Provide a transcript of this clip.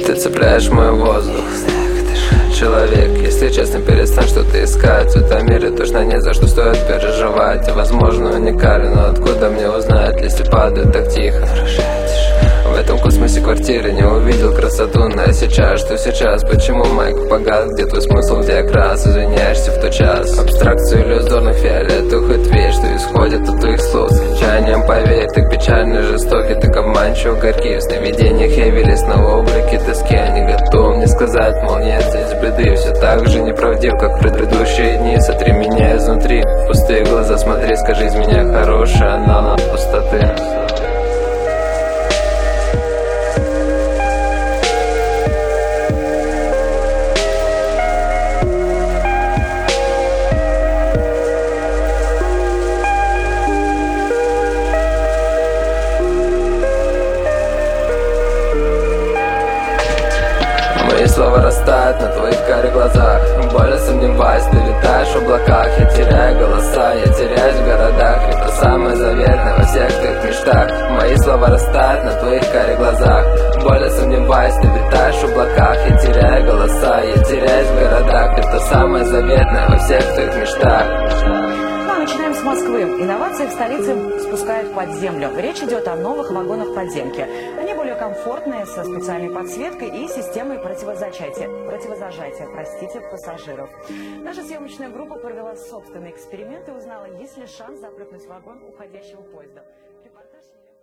Ты цепляешь мой воздух. Человек, если честно, перестань что-то искать. В этом мире точно нет за что стоит переживать. И возможно уникален, но откуда мне узнать, если падает так тихо? В этом космосе квартиры не увидел красоту. Но сейчас, что сейчас? Почему майк погас? Где твой смысл, где окрас? Извиняешься в тот час. Абстракцию иллюзорных фиолетовых ветвей, что исходят от твоих слов. С кричанием поверь, так печально жестокий, так обманчиво горький. В сновидениях явились на облаке тоски. Они готовы мне сказать, мол, нет здесь беды. Все так же неправдив, как в предыдущие дни. Сотри меня изнутри, в пустые глаза смотри. Скажи из меня хорошая, но от пустоты. Мои слова растают на твоих карих глазах. Больно сомневаюсь, ты летаешь в облаках. Я теряю голоса, я теряюсь в городах. Это самое заветное во всех твоих мечтах. Мои слова растают на твоих карих глазах. Больно сомневаюсь, ты летаешь в облаках. Я теряю голоса, я теряюсь в городах. Это самое заветное во всех твоих мечтах. Начинаем с Москвы. Инновации в столице спускают под землю. Речь идет о новых вагонах подземки. Они более комфортные, со специальной подсветкой и системой противозажатия пассажиров. Наша съемочная группа провела собственный эксперимент и узнала, есть ли шанс запрыгнуть в вагон уходящего поезда. Репортаж...